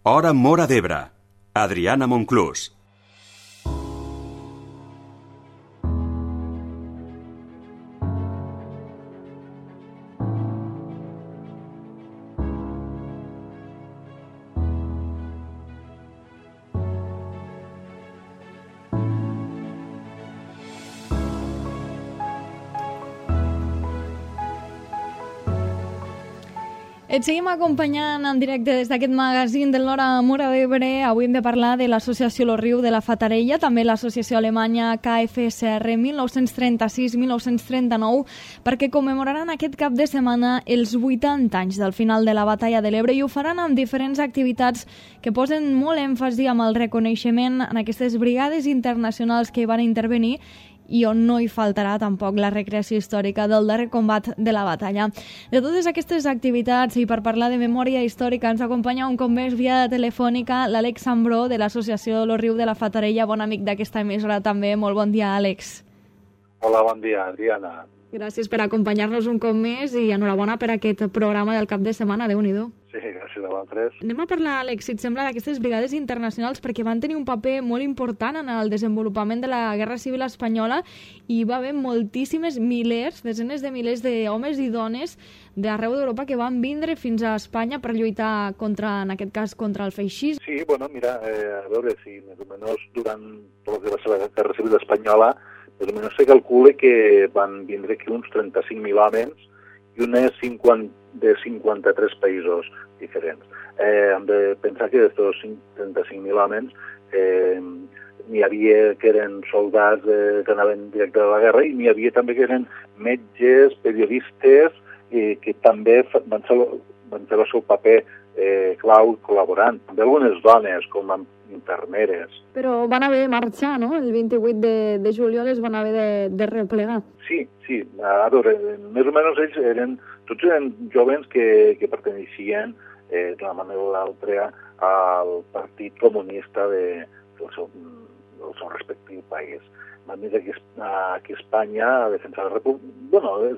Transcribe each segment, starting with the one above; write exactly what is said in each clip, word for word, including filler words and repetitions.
Hora Móra d'Ebre. Adriana Monclús. Et seguim acompanyant en directe des d'aquest magazín de l'Hora Móra d'Ebre. Avui hem de parlar de l'associació Lo Riu de la Fatarella, també l'associació alemanya K F S R mil nou-cents trenta-sis mil nou-cents trenta-nou, perquè commemoraran aquest cap de setmana els vuitanta anys del final de la batalla de l'Ebre i ho faran amb diferents activitats que posen molt èmfasi amb el reconeixement en aquestes brigades internacionals que hi van intervenir i on no hi faltarà tampoc la recreació històrica del darrer combat de la batalla. De totes aquestes activitats i per parlar de memòria històrica ens acompanya un cop més via telefònica l'Àlex Sambró de l'associació Lo Riu de la Fatarella, bon amic d'aquesta emissora també. Molt bon dia, Àlex. Hola, bon dia, Adriana. Gràcies per acompanyar-nos un cop més i enhorabona per aquest programa del cap de setmana, Déu-n'hi-do. Sí, gràcies a vosaltres. Anem a parlar, Àlex, si et sembla, d'aquestes brigades internacionals perquè van tenir un paper molt important en el desenvolupament de la Guerra Civil Espanyola i va haver moltíssimes milers, desenes de milers d'homes i dones d'arreu d'Europa que van vindre fins a Espanya per lluitar contra, en aquest cas, contra el feixisme. Sí, bueno, mira, eh, a veure si més o menys durant tot el que va ser la Guerra Civil Espanyola més o menys se calcula que van vindre aquí uns trenta-cinc mil homes i unes cinquanta, de cinquanta-tres països diferents. Eh, hem de pensar que d'aquests trenta-cinc mil homes eh, n'hi havia que eren soldats eh, que anaven directe a la guerra i n'hi havia també que eren metges, periodistes, eh, que també van fer, van fer el seu paper eh, clau col·laborant. També algunes dones, com infermeres. Però van haver de marxar, no? El vint-i-vuit de, de juliol es van haver de, de replegar. Sí, sí. A veure, més o menys ells eren, tots eren jovens que, que perteneixien eh, d'una manera o l'altra al Partit Comunista de, del, seu, del seu respectiu país. Van venir aquí, aquí a Espanya a defensar la República. Bueno, és,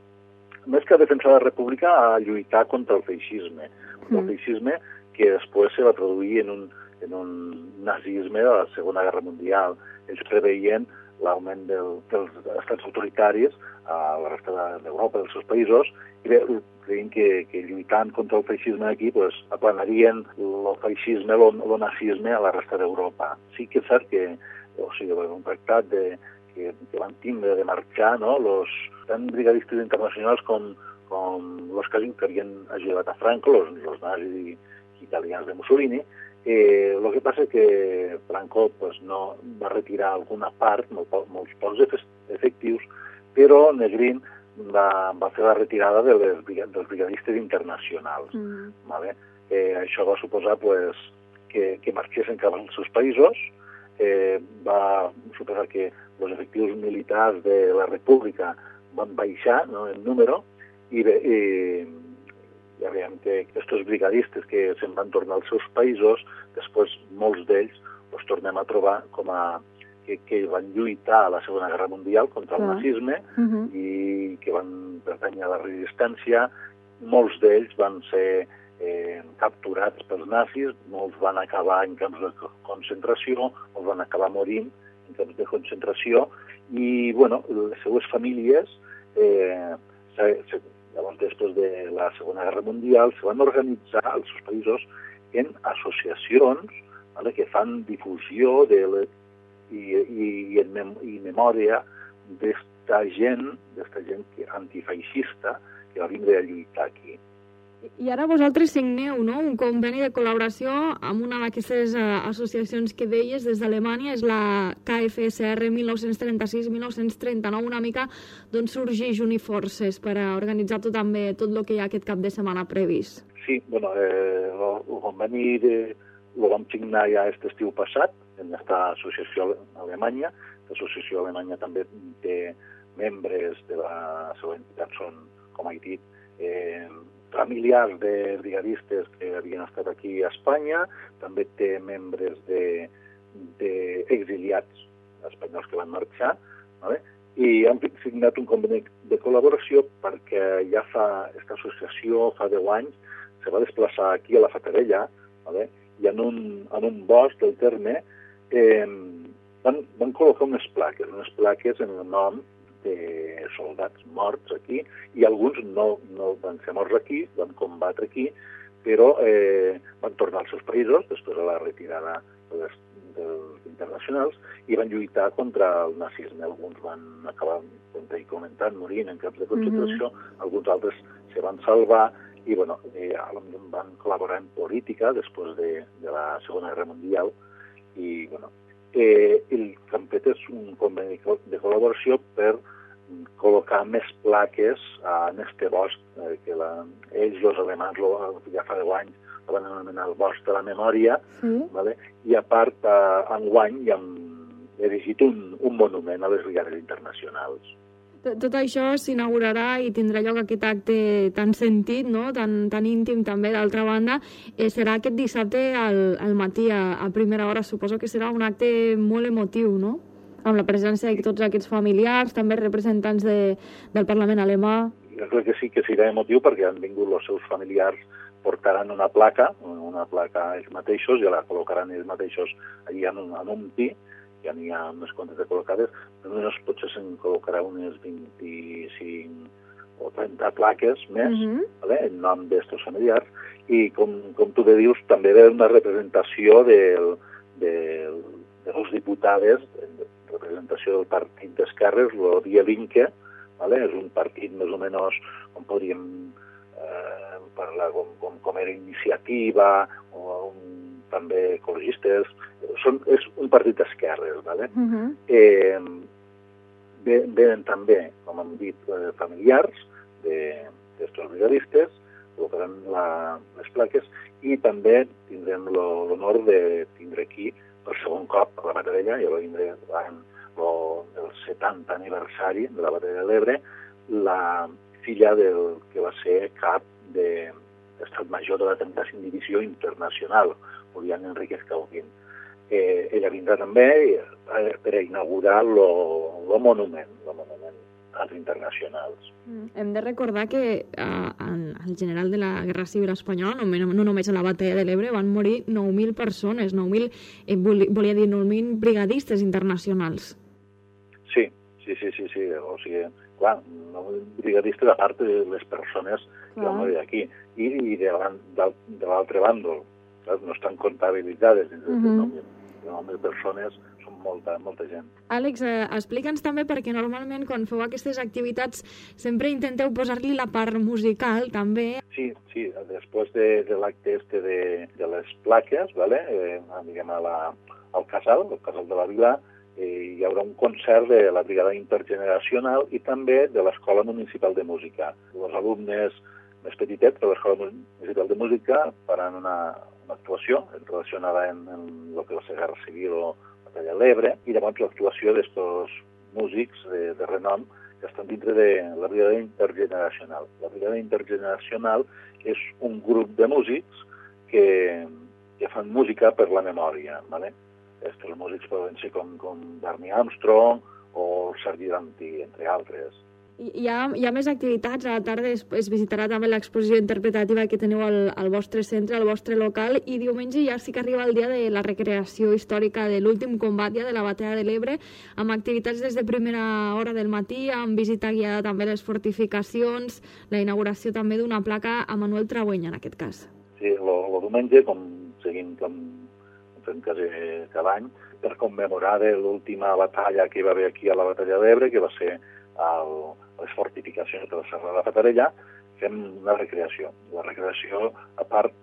més que a defensar la República, a lluitar contra el feixisme. Contra mm. el feixisme que després se va traduir en un en un nazisme de la Segona Guerra Mundial. Ells preveien l'augment del, dels estats autoritaris a la resta d'Europa, dels seus països, i creien que, que lluitant contra el feixisme aquí pues, aplanarien el feixisme, el nazisme a la resta d'Europa. Sí que és cert que, o sigui, un tractat de, que, que van tindre de marxar, no?, los, tant brigadistes internacionals com, com els que havien ajudat a Franco, els, els nazis italians de Mussolini. Eh, el que passa és que Franco pues, no va retirar alguna part, molt, molts pocs efectius, però Negrín va, va fer la retirada de les, dels brigadistes internacionals. Mm. Vale? Eh, això va suposar pues, que, que marxessin cap als seus països, eh, va suposar que els efectius militars de la República van baixar, no, en número, i, i ja veiem que aquests brigadistes que se'n van tornar als seus països, després molts d'ells els tornem a trobar com a que, que van lluitar a la Segona Guerra Mundial contra el nazisme uh-huh. i que van pertànyer a la resistència. Molts d'ells van ser eh, capturats pels nazis, molts van acabar en camps de concentració, molts van acabar morint en camps de concentració i, bueno, les seues famílies eh, se, se llavors, després de la Segona Guerra Mundial, se van organitzar als seus països en associacions, vale, que fan difusió de le, i, i, i, en mem, i memòria d'esta gent, d'esta gent antifeixista que va vindre a lluitar aquí. I ara vosaltres signeu, no?, un conveni de col·laboració amb una d'aquestes uh, associacions que deies des d'Alemanya, és la K F S R mil nou-cents trenta-sis mil nou-cents trenta-nou, una mica d'on sorgeix Uniforces per a organitzar tot, també, tot el que hi ha aquest cap de setmana previst. Sí, bueno, eh, el conveni de, el vam signar ja aquest estiu passat en aquesta associació alemanya. L'associació alemanya també té membres de la seva entitat, són, com he dit, eh, familiars de brigadistes que havien estat aquí a Espanya, també té membres d'exiliats espanyols que van marxar, ¿vale? I han signat un conveni de col·laboració perquè ja fa, aquesta associació fa deu anys se va desplaçar aquí a la Fatarella vale? I en un, en un bosc del terme eh, van, van col·locar unes plaques, unes plaques en el nom de soldats morts aquí, i alguns no, no van ser morts aquí, van combatre aquí, però eh, van tornar als seus països després de la retirada de les, dels internacionals i van lluitar contra el nazisme. Alguns van acabar, com t'he comentat, morint en camps de concentració, mm-hmm. alguns altres se van salvar i bueno, eh, van col·laborar en política després de, de la Segona Guerra Mundial i bueno, eh, el que han fet és un conveni de col·laboració per col·locar més plaques en este bosc, eh, que la, ells, els alemans, lo, ja fa deu anys, el van anomenar el bosc de la memòria, sí. Vale? I a part, eh, enguany, hi han erigit un, un monument a les brigades internacionals. Tot això s'inaugurarà i tindrà lloc aquest acte tan sentit, no? tan, tan íntim també, d'altra banda. Eh, serà aquest dissabte al, al matí, a, a primera hora. Suposo que serà un acte molt emotiu, no? Amb la presència de tots aquests familiars, també representants de, del Parlament alemà. Jo crec que sí que serà emotiu perquè han vingut els seus familiars, portaran una placa, una placa ells mateixos, i la col·locaran ells mateixos allà en un, en un pi, ja n'hi ha unes quantes de col·locades, almenys potser se'n col·locarà unes vint-i-cinc o trenta plaques més, uh-huh. vale, en nom d'estos familiars, i com, com tu bé dius, també ve una representació del, del, de les diputades, de representació del partit d'esquerres, el Die Linke, vale, és un partit més o menys, com podríem eh, parlar, com, com, com era Iniciativa, o un també ecologistes, són, és un partit d'esquerres, ¿vale? Uh-huh. eh, venen també, com hem dit, eh, familiars d'estos brigadistes, col·locaran la, les plaques, i també tindrem l'honor de tindre aquí, per segon cop, a la Batarella, i va vindre l'any el setanta aniversari de la Batalla de l'Ebre, la filla del que va ser cap de Estat Major de la trenta cinc Divisió Internacional, Julián Enríquez Cauquín. Eh, ella vindrà també eh, per inaugurar el monument, el monument als internacionals. Mm. Hem de recordar que eh, el general de la Guerra Civil Espanyola, no, no només a la Batalla de l'Ebre, van morir nou mil persones, nou mil, eh, volia dir nou mil brigadistes internacionals. Sí, sí, sí, sí, sí. O sigui, clar, nou mil brigadistes a part de les persones que van morir aquí. I, i de l'altre bàndol, no estan comptabilitzades dins de uh-huh. nou mil persones, són molta, molta gent. Àlex, eh, explica'ns també, perquè normalment quan feu aquestes activitats sempre intenteu posar-li la part musical, també. Sí, sí, després de, de l'acte este de, de les plaques, vale? eh, diguem, a la, al casal, al casal de la Vila, eh, hi haurà un concert de la Brigada Intergeneracional i també de l'Escola Municipal de Música. Els alumnes més petitets de l'Escola Municipal de Música faran una, una actuació relacionada en, en el que va ser Guerra Civil o Batalla de l'Ebre, i llavors l'actuació d'estos músics de, de renom que estan dintre de la Brigada Intergeneracional. La Brigada Intergeneracional és un grup de músics que, que fan música per la memòria, ¿vale? Estos músics poden ser com, com Barney Armstrong o Sergi Dantí, entre altres. Hi ha, hi ha més activitats. A la tarda es, es visitarà també l'exposició interpretativa que teniu al, al vostre centre, al vostre local, i diumenge ja sí que arriba el dia de la recreació històrica de l'últim combat ja de la Batalla de l'Ebre, amb activitats des de primera hora del matí, amb visita guiada també a les fortificacions, la inauguració també d'una placa a Manuel Trabuenya, en aquest cas. Sí, el diumenge, com seguim com fem quasi cada any, per commemorar l'última batalla que hi va haver aquí a la Batalla de l'Ebre, que va ser el, les fortificacions de la Serra de la Fatarella, fem una recreació. La recreació, a part,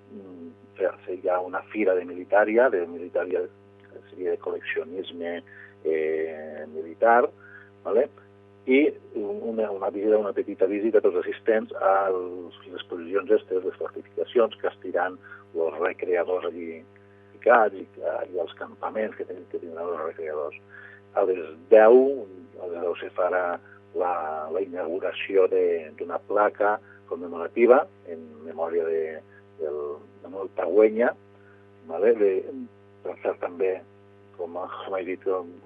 hi ha una fira de militària, de militària seria de col·leccionisme eh, militar, ¿vale? I una, una, visita, una petita visita a tots els assistents a les exposicions aquestes, les fortificacions, que estiran els recreadors allí ficats i, i els campaments que, ten, que tindran els recreadors. A les deu, a les deu se farà la, la inauguració d'una placa commemorativa en memòria de, del Manuel Trabuenya, ¿vale? De, per cert, també, com, com he dit,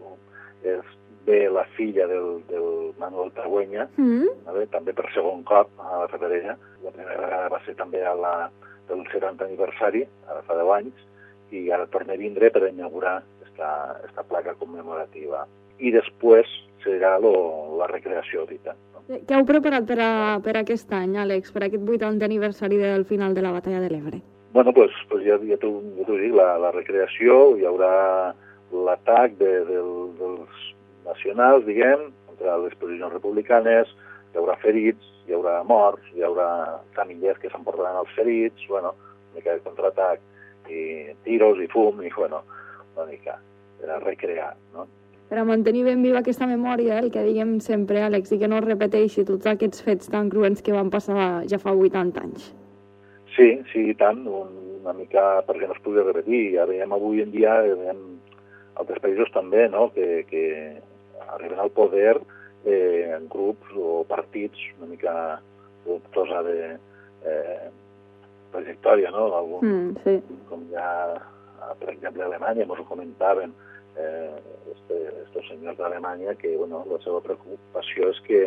és ve la filla del, del Manuel Trabuenya, mm. ¿vale? També per segon cop a la Fatarella. La primera vegada va ser també a la, del setanta aniversari, ara fa deu anys, i ara torna a vindre per inaugurar esta, esta placa commemorativa. I després serà lo, la recreació dita. No? Què heu preparat per, a, per aquest any, Àlex, per aquest vuitantè aniversari del final de la Batalla de l'Ebre? Bueno, pues, pues ja, ja t'ho ja dic, la, la recreació, hi haurà l'atac de, de, dels nacionals, diguem, contra les posicions republicanes, hi haurà ferits, hi haurà morts, hi haurà camillers que s'emportaran els ferits, bueno, una mica de contraatac, i tiros i fum, i bueno, una mica per a recrear, no? Per a mantenir ben viva aquesta memòria, el que diguem sempre, Àlex, i que no es repeteixi tots aquests fets tan cruents que van passar ja fa vuitanta anys. Sí, sí, i tant, una mica perquè no es pugui repetir. Ja veiem avui en dia, veiem altres països també, no?, que, que arriben al poder eh, en grups o partits una mica dubtosa de eh, trajectòria, no? Algun, mm, sí. Com ja, per exemple, a Alemanya, ens ho comentaven, eh, este, estos senyors d'Alemanya, que bueno, la seva preocupació és que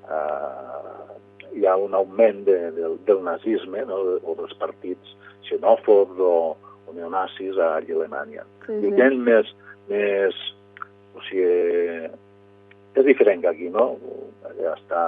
eh, hi ha un augment de, de, del nazisme, no?, o dels partits xenòfobs o, o neonazis a Alemanya. Sí, I sí. que és més, més, o sigui, és diferent que aquí, no? Ja està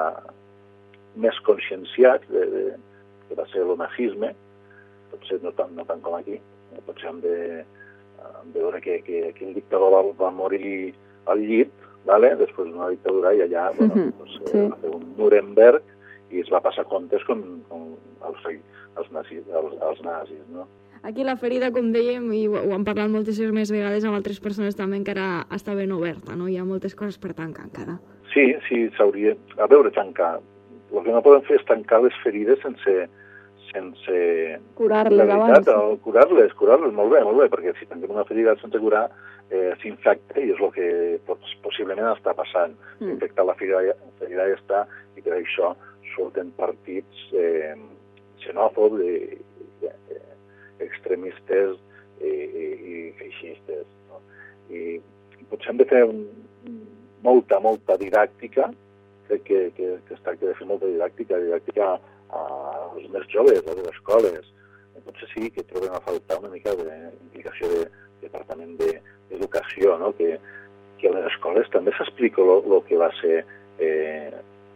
més conscienciat de, de, que va ser el nazisme, potser no tant, no tant com aquí, potser hem de, hem de veure que, que, que el dictador va, va morir al llit, vale? Després d'una dictadura, i allà bueno, Mm-hmm, doncs, sí. va fer un Nuremberg i es va passar comptes con, con els, els, nazis, els, els nazis, no? Aquí la ferida, com dèiem, i ho, ho hem parlat moltíssimes vegades amb altres persones també, encara està ben oberta, no? Hi ha moltes coses per tancar encara. Sí, sí, s'hauria... A veure, tancar. El que no podem fer és tancar les ferides sense... sense Curar-les abans. O curar-les, curar-les, molt bé, molt bé, perquè si tanquem una ferida sense curar, eh, s'infecta, i és el que pots, possiblement està passant. Mm. Infectar la ferida, la ferida ja està, i per això surten partits eh, xenòfobs i eh, extremistes i, i, i feixistes. No? I, I potser hem de fer un, molta, molta didàctica, crec que, que, que es tracta de fer molta didàctica, didàctica als més joves, a les escoles. Potser sí que trobem a faltar una mica d'implicació de, de Departament d'Educació, no? que, que a les escoles també s'explica el que va ser eh,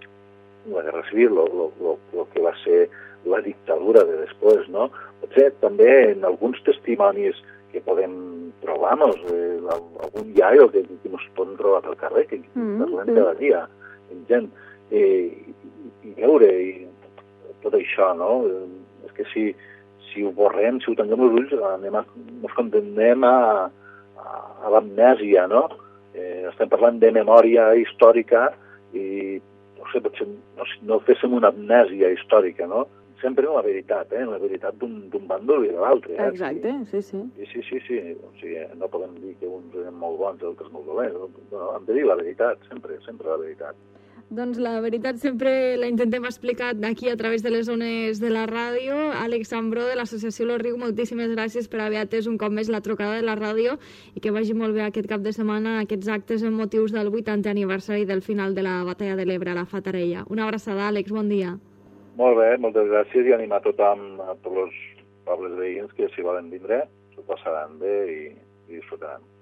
la Guerra Civil, el que va ser la dictadura de després, no? Potser també en alguns testimonis que podem trobar, mos, eh, algun iaio que, que ens poden trobar pel carrer, que Mm, parlem sí. cada dia, amb gent, eh, i, i veure i tot això, no? És que si, si ho borrem, si ho tanquem els ulls, anem a, ens condemnem a, a, a l'amnèsia, no? Eh, estem parlant de memòria històrica i, no sé, potser no, no féssim una amnèsia històrica, no? Sempre la veritat, eh? La veritat d'un bàndol i de l'altre. Eh? Exacte, sí, sí. Sí, sí, sí, sí. O sigui, no podem dir que uns eren molt bons i altres molt dolents. No, hem de dir la veritat, sempre, sempre la veritat. Doncs la veritat sempre la intentem explicar aquí a través de les zones de la ràdio. Àlex Ambró, de l'Associació Lo Riu, moltíssimes gràcies per haver atès un cop més la trucada de la ràdio i que vagi molt bé aquest cap de setmana aquests actes amb motius del vuitantè aniversari del final de la Batalla de l'Ebre a la Fatarella. Una abraçada, Àlex, bon dia. Molt bé, moltes gràcies i animar a tothom, a tots els pobles veïns que s'hi volen vindre, s'ho passaran bé i, i disfrutaran.